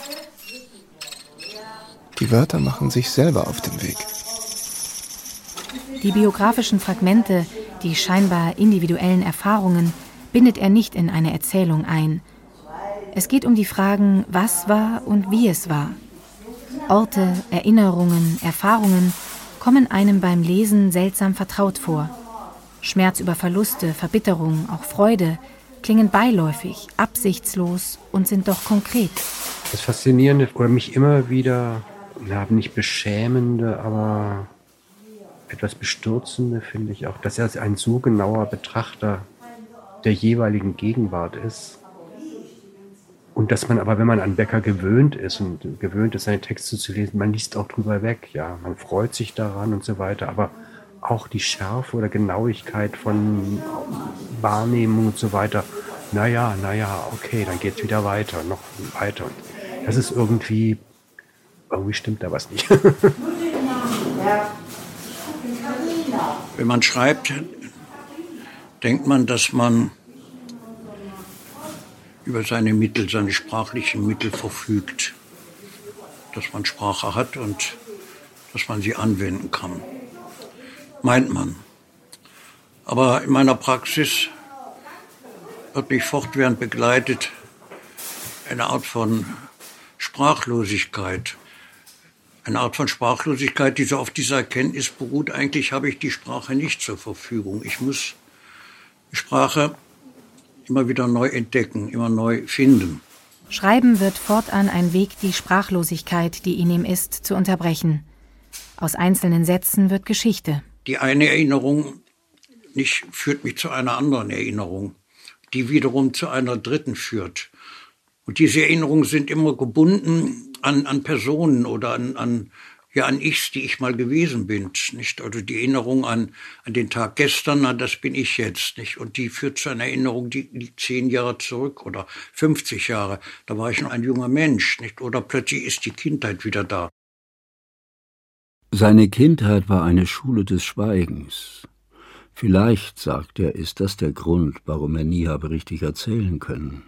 Die Wörter machen sich selber auf den Weg. Die biografischen Fragmente, die scheinbar individuellen Erfahrungen, bindet er nicht in eine Erzählung ein. Es geht um die Fragen, was war und wie es war. Orte, Erinnerungen, Erfahrungen kommen einem beim Lesen seltsam vertraut vor. Schmerz über Verluste, Verbitterung, auch Freude klingen beiläufig, absichtslos und sind doch konkret. Das Faszinierende oder mich immer wieder, nicht beschämende, aber etwas Bestürzende finde ich auch, dass er ein so genauer Betrachter der jeweiligen Gegenwart ist. Und dass man aber, wenn man an Becker gewöhnt ist seine Texte zu lesen, man liest auch drüber weg, ja, man freut sich daran und so weiter, aber auch die Schärfe oder Genauigkeit von Wahrnehmung und so weiter, naja, okay, dann geht's wieder weiter, noch weiter. Und das ist irgendwie stimmt da was nicht. Wenn man schreibt, denkt man, dass man über seine Mittel, seine sprachlichen Mittel verfügt, dass man Sprache hat und dass man sie anwenden kann. Meint man. Aber in meiner Praxis wird mich fortwährend begleitet eine Art von Sprachlosigkeit. Eine Art von Sprachlosigkeit, die so auf dieser Erkenntnis beruht, eigentlich habe ich die Sprache nicht zur Verfügung. Ich muss die Sprache immer wieder neu entdecken, immer neu finden. Schreiben wird fortan ein Weg, die Sprachlosigkeit, die in ihm ist, zu unterbrechen. Aus einzelnen Sätzen wird Geschichte. Die eine Erinnerung führt mich zu einer anderen Erinnerung, die wiederum zu einer dritten führt. Und diese Erinnerungen sind immer gebunden an Personen oder an Ichs, die ich mal gewesen bin, nicht? Also die Erinnerung an den Tag gestern, das bin ich jetzt, nicht? Und die führt zu einer Erinnerung, die liegt 10 Jahre zurück oder 50 Jahre. Da war ich noch ein junger Mensch, nicht? Oder plötzlich ist die Kindheit wieder da. Seine Kindheit war eine Schule des Schweigens. Vielleicht, sagt er, ist das der Grund, warum er nie habe richtig erzählen können.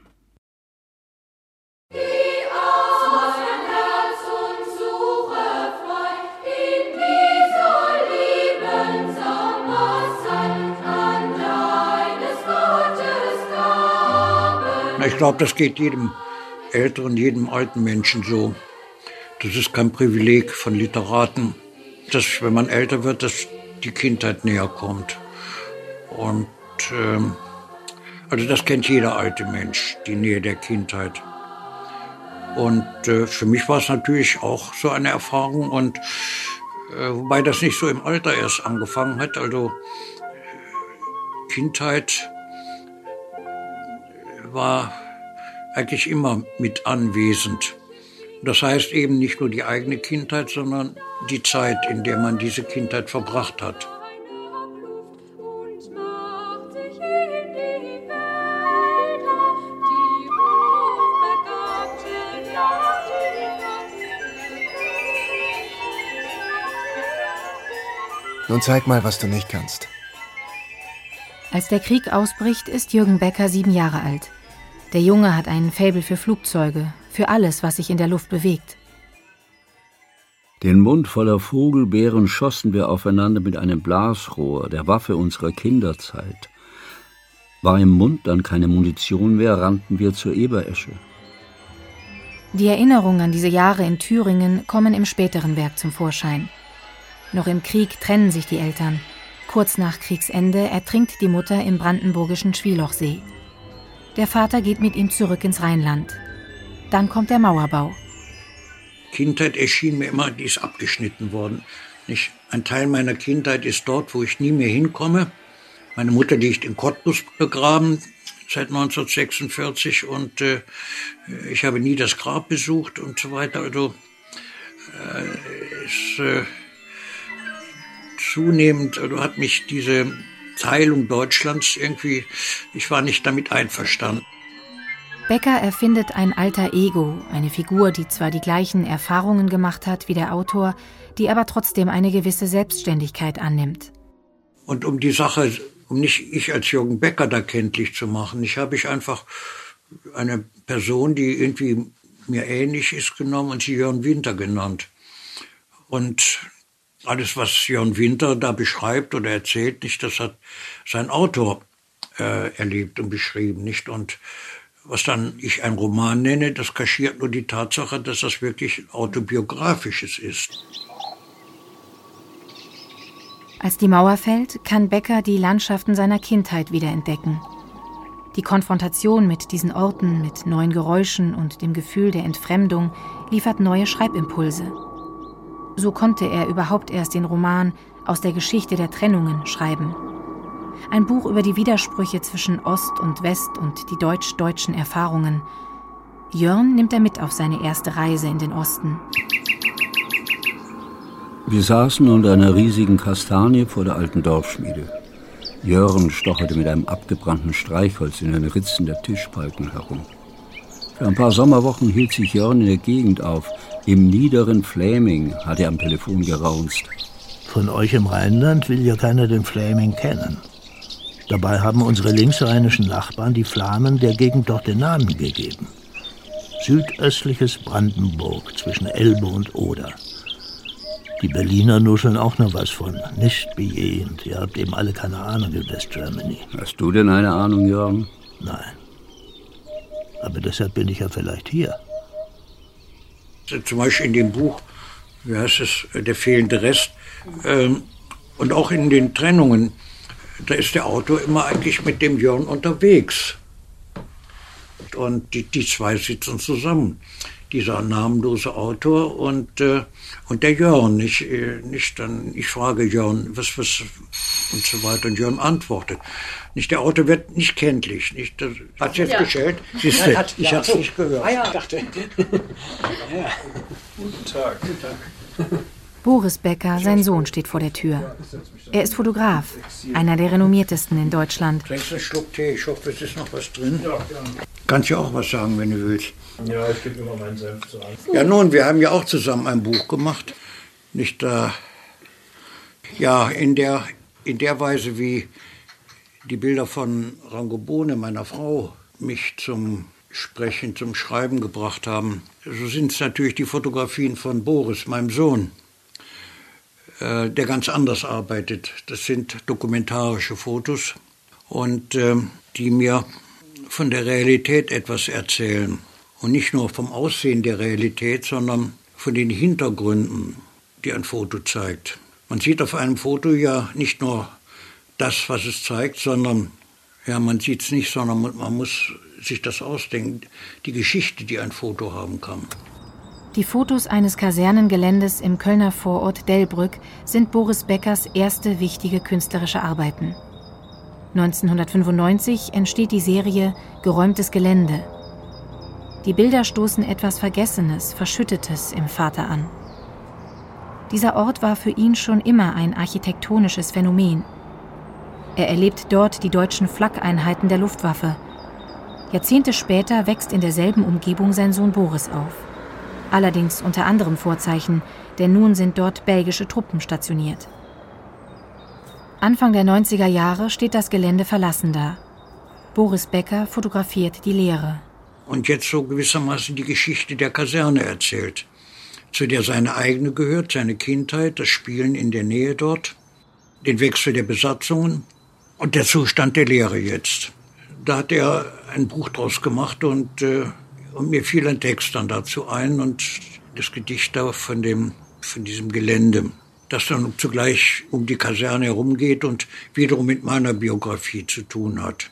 Ich glaube, das geht jedem älteren, jedem alten Menschen so. Das ist kein Privileg von Literaten, dass, wenn man älter wird, dass die Kindheit näher kommt. Und also das kennt jeder alte Mensch, die Nähe der Kindheit. Und für mich war es natürlich auch so eine Erfahrung, und wobei das nicht so im Alter erst angefangen hat. Also Kindheit war eigentlich immer mit anwesend. Das heißt eben nicht nur die eigene Kindheit, sondern die Zeit, in der man diese Kindheit verbracht hat. Nun zeig mal, was du nicht kannst. Als der Krieg ausbricht, ist Jürgen Becker 7 Jahre alt. Der Junge hat einen Faible für Flugzeuge, für alles, was sich in der Luft bewegt. Den Mund voller Vogelbeeren schossen wir aufeinander mit einem Blasrohr, der Waffe unserer Kinderzeit. War im Mund dann keine Munition mehr, rannten wir zur Eberesche. Die Erinnerungen an diese Jahre in Thüringen kommen im späteren Werk zum Vorschein. Noch im Krieg trennen sich die Eltern. Kurz nach Kriegsende ertrinkt die Mutter im brandenburgischen Schwielochsee. Der Vater geht mit ihm zurück ins Rheinland. Dann kommt der Mauerbau. Kindheit erschien mir immer, die ist abgeschnitten worden. Ein Teil meiner Kindheit ist dort, wo ich nie mehr hinkomme. Meine Mutter liegt in Cottbus begraben seit 1946 und ich habe nie das Grab besucht und so weiter. Also zunehmend hat mich diese Teilung Deutschlands irgendwie, ich war nicht damit einverstanden. Becker erfindet ein alter Ego, eine Figur, die zwar die gleichen Erfahrungen gemacht hat wie der Autor, die aber trotzdem eine gewisse Selbstständigkeit annimmt. Und um die Sache, um nicht ich als Jürgen Becker da kenntlich zu machen, habe ich einfach eine Person, die irgendwie mir ähnlich ist, genommen und sie Jörn Winter genannt. Und alles, was Jörn Winter da beschreibt oder erzählt, das hat sein Autor erlebt und beschrieben, nicht? Und was dann ich einen Roman nenne, das kaschiert nur die Tatsache, dass das wirklich Autobiografisches ist. Als die Mauer fällt, kann Becker die Landschaften seiner Kindheit wiederentdecken. Die Konfrontation mit diesen Orten, mit neuen Geräuschen und dem Gefühl der Entfremdung liefert neue Schreibimpulse. So konnte er überhaupt erst den Roman Aus der Geschichte der Trennungen schreiben. Ein Buch über die Widersprüche zwischen Ost und West und die deutsch-deutschen Erfahrungen. Jörn nimmt er mit auf seine erste Reise in den Osten. Wir saßen unter einer riesigen Kastanie vor der alten Dorfschmiede. Jörn stocherte mit einem abgebrannten Streichholz in den Ritzen der Tischbalken herum. Für ein paar Sommerwochen hielt sich Jörn in der Gegend auf. Im niederen Fläming hat er am Telefon geraunzt. Von euch im Rheinland will ja keiner den Fläming kennen. Dabei haben unsere linksrheinischen Nachbarn die Flamen der Gegend doch den Namen gegeben. Südöstliches Brandenburg zwischen Elbe und Oder. Die Berliner nuscheln auch noch was von. Nicht wie je. Und ihr habt eben alle keine Ahnung in West Germany. Hast du denn eine Ahnung, Jörn? Nein. Aber deshalb bin ich ja vielleicht hier. Zum Beispiel in dem Buch, wie heißt es, Der fehlende Rest, und auch in den Trennungen, da ist der Autor immer eigentlich mit dem Jörn unterwegs. Und die zwei sitzen zusammen. Dieser namenlose Autor und der Jörn. Ich frage Jörn, und so weiter. Und Jörn antwortet. Nicht, der Autor wird nicht kenntlich. Nicht, das hat jetzt geschellt. Siehst du, ich habe es nicht gehört. Ah ja, dachte. Ja. Guten Tag. Guten Tag. Boris Becker, sein Sohn, steht vor der Tür. Er ist Fotograf, einer der renommiertesten in Deutschland. Trinkst du einen Schluck Tee? Ich hoffe, es ist noch was drin. Ja, kannst ja auch was sagen, wenn du willst. Ja, ich gebe immer meinen Senf zu an. Ja, nun, wir haben ja auch zusammen ein Buch gemacht. Nicht ja, in der Weise, wie die Bilder von Rangobone, meiner Frau, mich zum Sprechen, zum Schreiben gebracht haben. So sind es natürlich die Fotografien von Boris, meinem Sohn, der ganz anders arbeitet. Das sind dokumentarische Fotos und die mir von der Realität etwas erzählen. Und nicht nur vom Aussehen der Realität, sondern von den Hintergründen, die ein Foto zeigt. Man sieht auf einem Foto ja nicht nur das, was es zeigt, sondern, ja, man sieht es nicht, sondern man muss sich das ausdenken, die Geschichte, die ein Foto haben kann. Die Fotos eines Kasernengeländes im Kölner Vorort Delbrück sind Boris Beckers erste wichtige künstlerische Arbeiten. 1995 entsteht die Serie Geräumtes Gelände. Die Bilder stoßen etwas Vergessenes, Verschüttetes im Vater an. Dieser Ort war für ihn schon immer ein architektonisches Phänomen. Er erlebt dort die deutschen Flak-Einheiten der Luftwaffe. Jahrzehnte später wächst in derselben Umgebung sein Sohn Boris auf. Allerdings unter anderem Vorzeichen, denn nun sind dort belgische Truppen stationiert. Anfang der 90er Jahre steht das Gelände verlassen da. Boris Becker fotografiert die Leere. Und jetzt so gewissermaßen die Geschichte der Kaserne erzählt, zu der seine eigene gehört, seine Kindheit, das Spielen in der Nähe dort, den Wechsel der Besatzungen und der Zustand der Leere jetzt. Da hat er ein Buch draus gemacht und mir fiel ein Text dann dazu ein und das Gedicht da von diesem Gelände, das dann zugleich um die Kaserne herumgeht und wiederum mit meiner Biografie zu tun hat.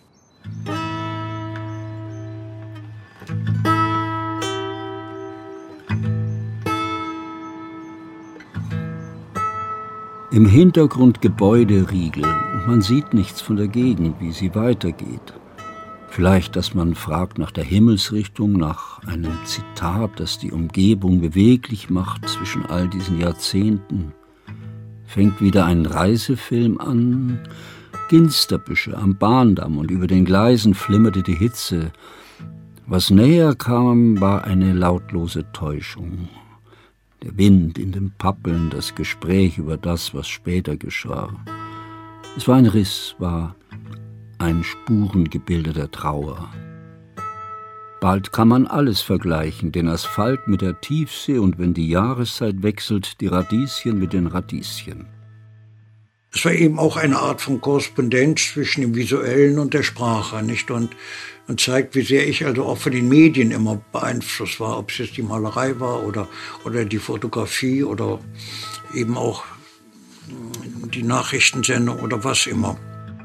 Im Hintergrund Gebäuderiegel und man sieht nichts von der Gegend, wie sie weitergeht. Vielleicht, dass man fragt nach der Himmelsrichtung, nach einem Zitat, das die Umgebung beweglich macht zwischen all diesen Jahrzehnten. Fängt wieder ein Reisefilm an, Ginsterbüsche am Bahndamm und über den Gleisen flimmerte die Hitze. Was näher kam, war eine lautlose Täuschung. Der Wind in den Pappeln, das Gespräch über das, was später geschah. Es war ein Riss, war ein Spurengebilde der Trauer. Bald kann man alles vergleichen, den Asphalt mit der Tiefsee und wenn die Jahreszeit wechselt, die Radieschen mit den Radieschen. Es war eben auch eine Art von Korrespondenz zwischen dem Visuellen und der Sprache, nicht? Und zeigt, wie sehr ich also auch von den Medien immer beeinflusst war, ob es jetzt die Malerei war oder die Fotografie oder eben auch die Nachrichtensendung oder was immer.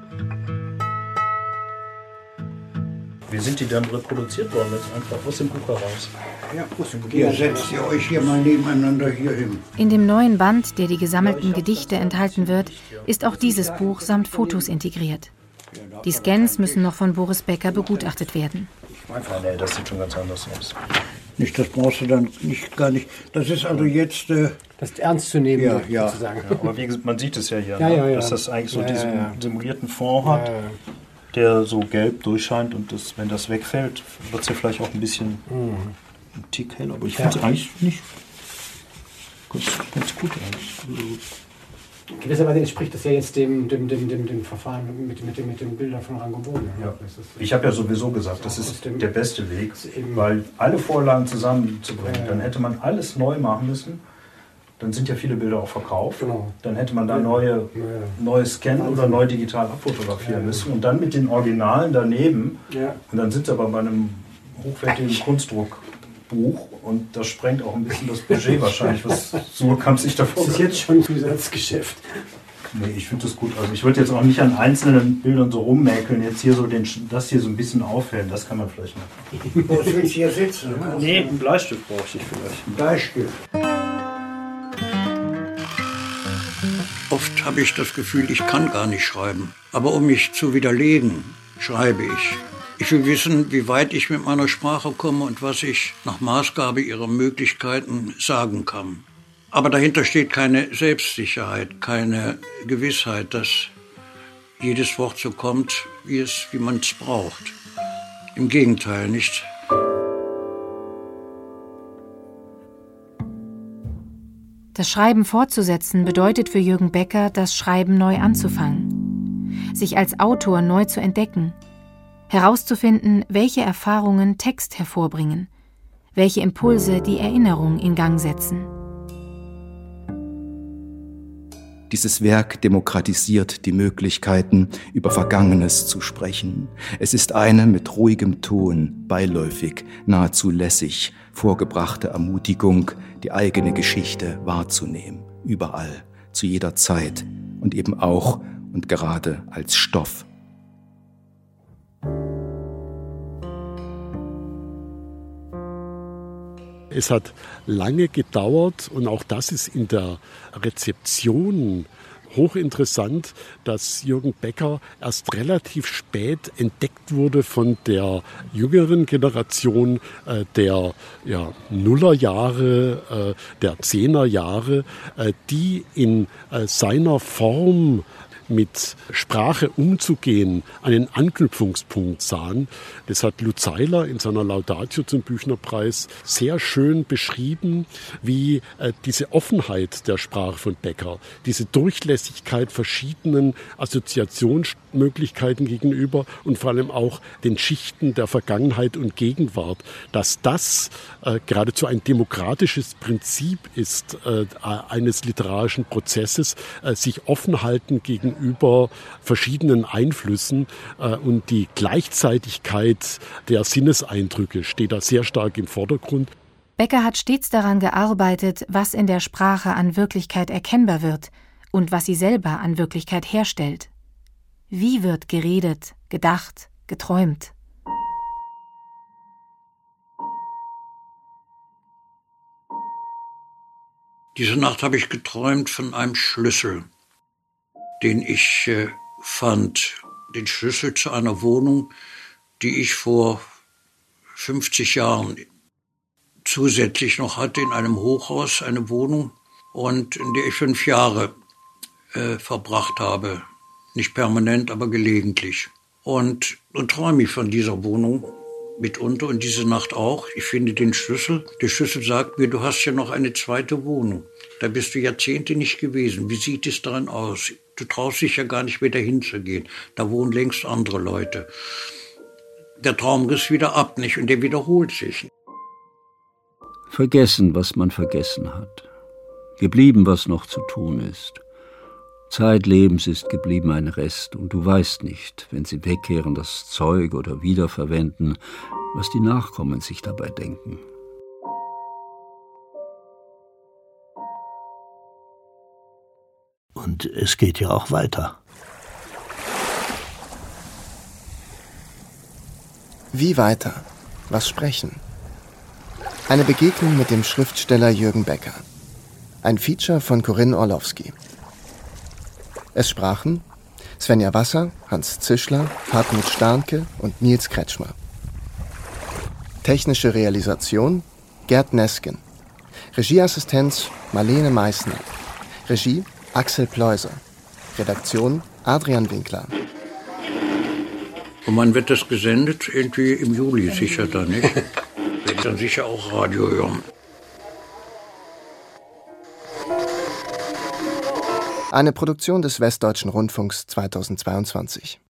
Wie sind die dann reproduziert worden, jetzt einfach aus dem Buch heraus? Ja, ihr setzt ihr euch hier mal nebeneinander hier hin. In dem neuen Band, der die gesammelten Gedichte enthalten wird, ist auch dieses Buch samt Fotos integriert. Die Scans müssen noch von Boris Becker begutachtet werden. Nee, das sieht schon ganz anders aus. Nicht, das brauchst du dann gar nicht. Das ist also jetzt... das ist ernst zu nehmen, ja. sozusagen. Ja, aber wie gesagt, man sieht es ja hier, ja. dass das eigentlich so diesen simulierten Fond hat, der so gelb durchscheint und wenn das wegfällt, wird es ja vielleicht auch ein bisschen ein Tick hell, aber ich finde es eigentlich nicht ganz gut eigentlich. Gewisserweise entspricht das ja jetzt dem Verfahren mit den Bildern von Rangobone. Ja. Ich habe ja sowieso gesagt, das ist der beste Weg, weil alle Vorlagen zusammenzubringen, dann hätte man alles neu machen müssen. Dann sind ja viele Bilder auch verkauft. Genau. Dann hätte man da neue scannen oder neu digital abfotografieren müssen. Und dann mit den Originalen daneben. Ja. Und dann sind sie aber bei einem hochwertigen Kunstdruckbuch. Und das sprengt auch ein bisschen das Budget wahrscheinlich, was Surkamp sich davor. Das ist jetzt schon ein Zusatzgeschäft. Nee, ich finde das gut. Also ich würde jetzt auch nicht an einzelnen Bildern so rummäkeln. Jetzt hier so das hier so ein bisschen aufhellen. Das kann man vielleicht machen. Wo willst du hier sitzen? Nee, einen Bleistift brauche ich vielleicht. Ein Bleistift. Oft habe ich das Gefühl, ich kann gar nicht schreiben. Aber um mich zu widerlegen, schreibe ich. Ich will wissen, wie weit ich mit meiner Sprache komme und was ich nach Maßgabe ihrer Möglichkeiten sagen kann. Aber dahinter steht keine Selbstsicherheit, keine Gewissheit, dass jedes Wort so kommt, wie man es braucht. Im Gegenteil, nicht? Das Schreiben fortzusetzen bedeutet für Jürgen Becker, das Schreiben neu anzufangen, sich als Autor neu zu entdecken, herauszufinden, welche Erfahrungen Text hervorbringen, welche Impulse die Erinnerung in Gang setzen. Dieses Werk demokratisiert die Möglichkeiten, über Vergangenes zu sprechen. Es ist eine mit ruhigem Ton, beiläufig, nahezu lässig vorgebrachte Ermutigung, die eigene Geschichte wahrzunehmen, überall, zu jeder Zeit und eben auch und gerade als Stoff. Es hat lange gedauert und auch das ist in der Rezeption hochinteressant, dass Jürgen Becker erst relativ spät entdeckt wurde von der jüngeren Generation der Nullerjahre, der Zehnerjahre, die in seiner Form mit Sprache umzugehen, einen Anknüpfungspunkt sahen. Das hat Lutz Seiler in seiner Laudatio zum Büchnerpreis sehr schön beschrieben, wie diese Offenheit der Sprache von Becker, diese Durchlässigkeit verschiedenen Assoziationsmöglichkeiten gegenüber und vor allem auch den Schichten der Vergangenheit und Gegenwart, dass das geradezu ein demokratisches Prinzip ist eines literarischen Prozesses, sich offen halten gegenüber verschiedenen Einflüssen und die Gleichzeitigkeit der Sinneseindrücke steht da sehr stark im Vordergrund. Becker hat stets daran gearbeitet, was in der Sprache an Wirklichkeit erkennbar wird und was sie selber an Wirklichkeit herstellt. Wie wird geredet, gedacht, geträumt? Diese Nacht habe ich geträumt von einem Schlüssel, den ich fand. Den Schlüssel zu einer Wohnung, die ich vor 50 Jahren zusätzlich noch hatte, in einem Hochhaus, eine Wohnung, und in der ich 5 Jahre verbracht habe. Nicht permanent, aber gelegentlich. Und träume ich von dieser Wohnung mitunter und diese Nacht auch. Ich finde den Schlüssel. Der Schlüssel sagt mir, du hast ja noch eine zweite Wohnung. Da bist du Jahrzehnte nicht gewesen. Wie sieht es darin aus? Du traust dich ja gar nicht mehr dahin zu gehen. Da wohnen längst andere Leute. Der Traum riss wieder ab, nicht? Und der wiederholt sich. Vergessen, was man vergessen hat. Geblieben, was noch zu tun ist. Zeitlebens ist geblieben ein Rest, und du weißt nicht, wenn sie wegkehren, das Zeug oder wiederverwenden, was die Nachkommen sich dabei denken. Und es geht ja auch weiter. Wie weiter? Was sprechen? Eine Begegnung mit dem Schriftsteller Jürgen Becker. Ein Feature von Corinne Orlowski. Es sprachen Svenja Wasser, Hans Zischler, Hartmut Starnke und Nils Kretschmer. Technische Realisation Gerd Nesken. Regieassistenz Marlene Meissner. Regie Axel Pleuser. Redaktion Adrian Winkler. Und wann wird das gesendet? Irgendwie im Juli sicher dann, nicht? Wird dann sicher auch Radio hören. Eine Produktion des Westdeutschen Rundfunks 2022.